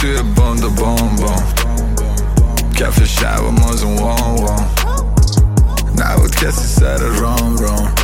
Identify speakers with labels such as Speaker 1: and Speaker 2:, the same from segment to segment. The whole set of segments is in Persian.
Speaker 1: توی باند و بام کف شب و مازون وام نبود کسی سر رام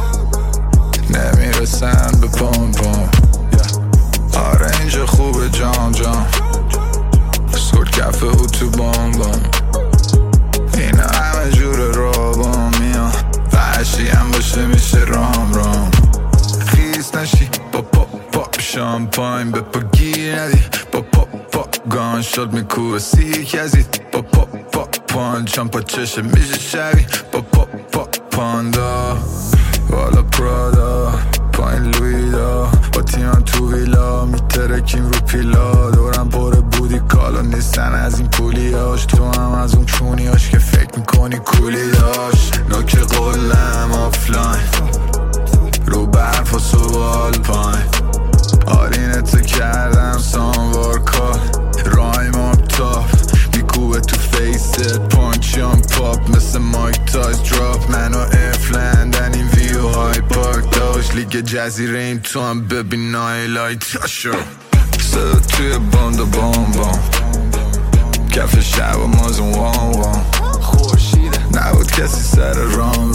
Speaker 1: نمیرسن به پام آره اینجا خوبه جام سکر کف او تو بام اینا همه جور رابام میان وحشی هم باشه میشه رام خیز نشی با پاپ شامپاین به پا گیر ندی با پاپ گان شد میکوه سی کزید با پاپ پانچم پا چشه میشه شبی با پاپ پاندا والا پرادا پایین لویدا با تیمان تو ویلا میترکیم رو پیلا دورم پر بودی کالا نیستن از این پولیاش تو هم از اون چونیاش که فکر میکنی کولی داشت نوک قلم آفلاین رو برف و سوال پایین آرینتو کردم سانوار کار رایم آب تاپ میکوبه تو فیست پانچیان پاپ مثل مایک تایز دراپ منو افلندن این ویو های پارک داشت لیگ جزیره این تو هم ببین نایلایت شو صدا توی باند و بام کف شب و مازون وام نبود کسی سر رام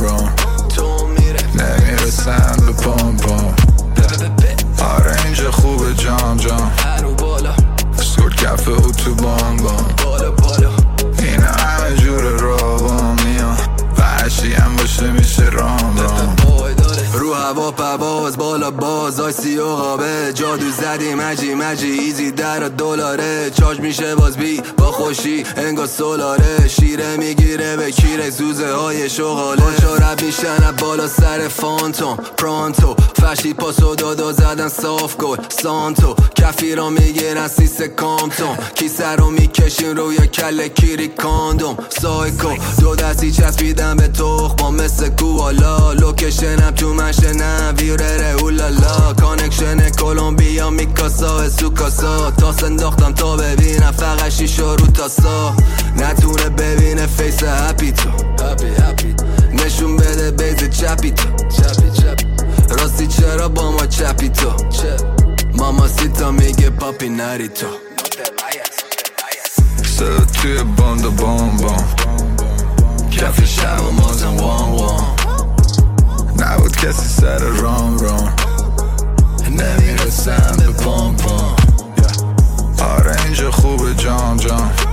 Speaker 1: نمیرسن به پام آره اینجا خوبه جام سکر کف او تو بام اینا همه جور رابام میان وحشی هم باشه میشه رام رو هوا پرواز بالا باز آیسی و غابه جادو زدی مجی ایزی در دلاره چارج میشه باز بی با خوشی انگار سولاره شیره میگیره به کیره زوزه های شغاله باشا رب میشن بالا سر فانتوم پرانتو فشی پاسو دادا زدن صاف گل سانتو کفی را میگیرن سیس کامتون کیسه رو میکشین روی کل کیری کاندوم سایکو دو دستی چسبیدن به تخما مثل کوالا لوکشنم تو منشنم ویرره اولالا کانکشن کولومبیا میکاسا اسوکاسا تاس انداختم تا ببینم فقط شیشا رو تاسا نتونه ببینه فیس هپی تو نشون بده بیز چپی تو راستی چرا با ما چپی تو ماما سیتا میگه پاپی نری تو صدا توی باند و بام کف شب و مازن وام نبود کسی سر رام نمیرسن به پام آره اینجا خوبه جام